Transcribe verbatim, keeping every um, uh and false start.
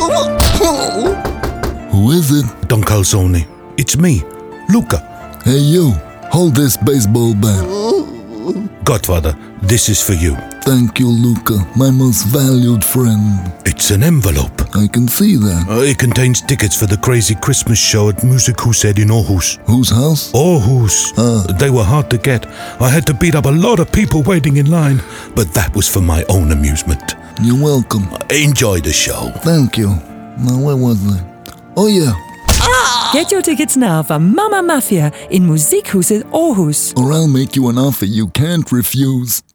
Who is it? Don Calzone. It's me, Luca. Hey you, hold this baseball bat. Godfather, this is for you. Thank you, Luca, my most valued friend. It's an envelope. I can see that. Uh, it contains tickets for the crazy Christmas show at Musikhuset in Aarhus. Whose house? Aarhus. Ah. They were hard to get. I had to beat up a lot of people waiting in line, but that was for my own amusement. You're welcome. Enjoy the show. Thank you. Now, where was I? Oh, yeah. Get your tickets now for Mamma Mafia in Musikhuset Aarhus. Or I'll make you an offer you can't refuse.